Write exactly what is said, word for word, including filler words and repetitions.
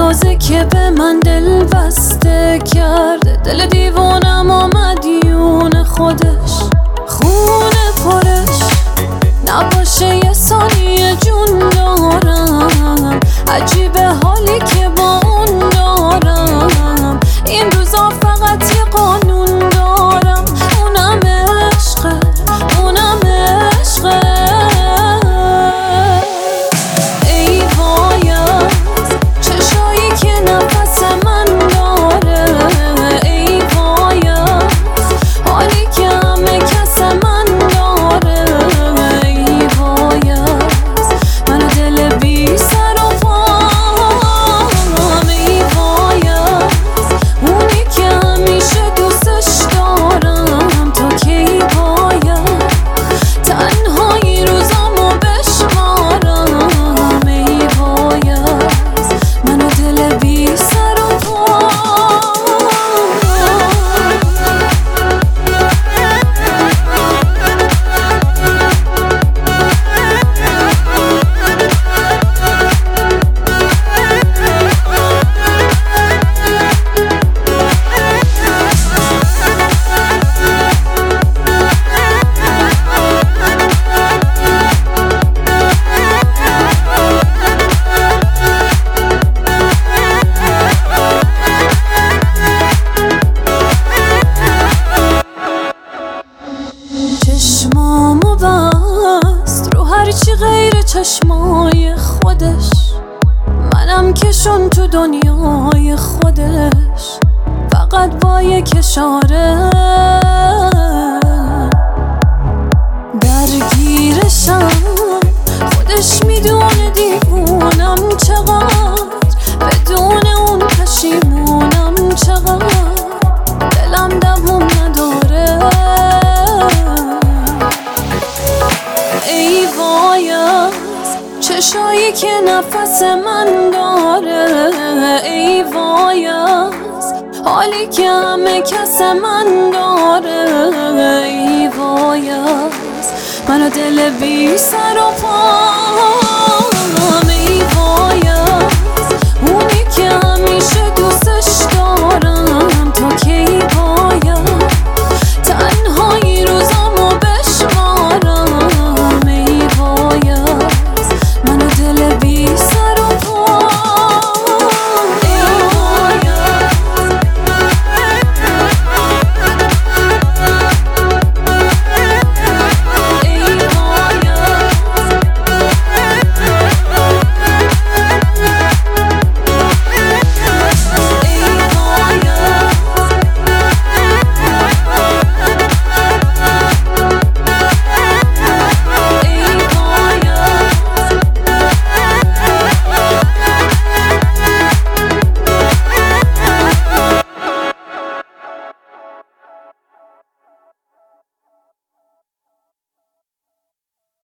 تازه که به من دل بسته کرده، دل دیوانم و مدیون خودش، خونه پرش نباشه یه ثانیه جون دارم. عجیبه حالی که با اون دارم، این روزا فقط یه قانون دارم، اونم عشقه، اونم عشقه. ای وایت چشایی که نفس من داره، ای وایت حالی که همه کس من داره، ای وایت منو دل بی سر و پام، ای وایت اونی که همیشه دوستش دارم، تا کی باید تنهایی روزامو بشمارم، ای وایت منو دل بی سر و چشمامو بست رو هرچی غیر چشمای خودش، منم کشون تو دنیای خودش، فقط با یک اشاره درگیرشم، خودش میدونه دیوونم چقدر، بدون اون پشیمونم چقدر، دلم دووم نداره. ای وایت چشایی که نفس من داره، ای وایت حالی که همه کس من داره، ای وایت منو دل بی سر و پا